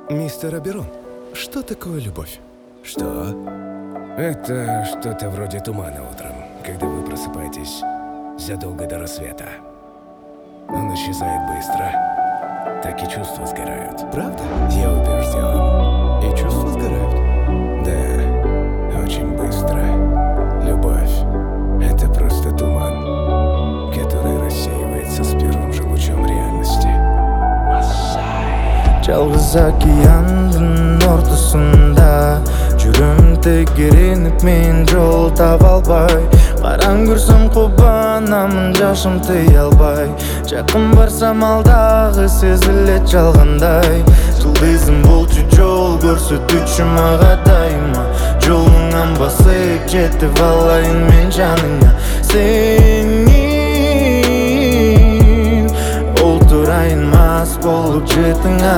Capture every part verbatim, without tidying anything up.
Мистер Аберон, что такое любовь? Что? Это что-то вроде тумана утром, когда вы просыпаетесь задолго до рассвета. Он исчезает быстро, так и чувства сгорают. Правда? Я убежден. И чувства сгорают? Да, очень быстро. Любовь — это просто туман, который рассеивается с первым же лучом реальности. Жалғыз океандың ортасында жүрем тегереніп мен жол таба албай, қараң көрсем қобанамын жашым тыя албай, жақын барсам алдағы сезілет жалғандай. Жұлдызым болчу жол көрсөтүүчү мага дайыма, жолуңан басып жетип алайын мен жаныңа. Сени олтурайын мас болуп жетиңа.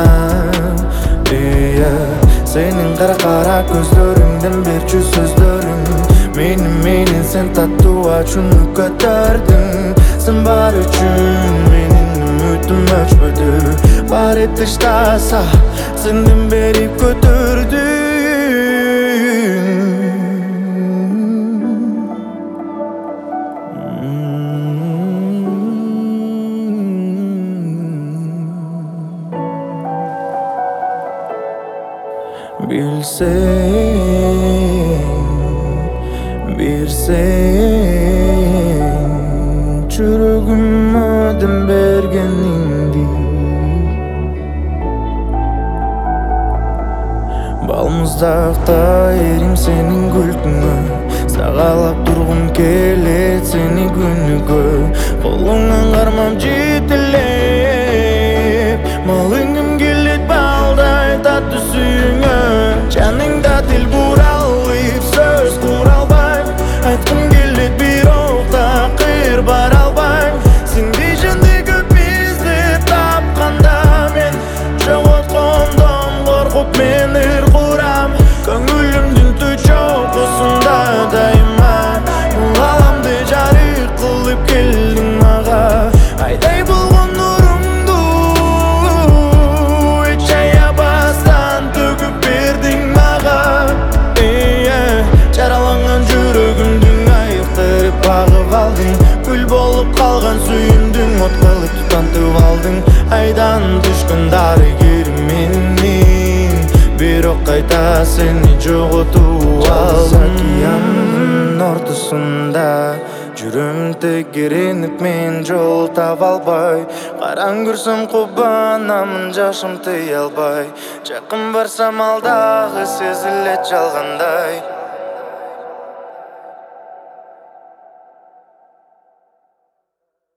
Сенин кара-кара көздөрүңдөн берчү сөздөрүң мени менен сен таттуу ачууну көтөрдүң. Сен бар үчүн менин үмүтүм өчпөдү, бар эт таштаса сенден берип көтөрдүң. Bilsең, берсең жүрөгүмө дем бергениңди, балмуздакта эрим сенин күлкүңө, сагалап тургум келет сени күнүгө. Колуңан кармап жетелеп, малынгым келет балдай таттуу сүйүңө. Жаныңда тил кура алып сөз кура албайм, айткым келет бирок такыр бара албайм. Сендей жанды көп издеп тапканда мен жоготкондон коркуп мен ыр курам. Көңүлүмдүн түз чокусунда дайыма галамды жарык кылып келдиң мага. Айдай болгон нурумду эч аябастан төгүп бердиң мага. Жараланган жүрөгүмдүн айыктырып багып алдың, күл болуп калган сүйүмдүң от кылып тутантып алдың. Айдан түшкөн дарыгерим менин, бирок кайта сени жоготуп алдым. Океандын ортосунда жүрөм тегеренип мен жол таба албай, караң көрсөм кубанамын жашым тыя албай, жакын барсам алдагы сезилет жалгандай.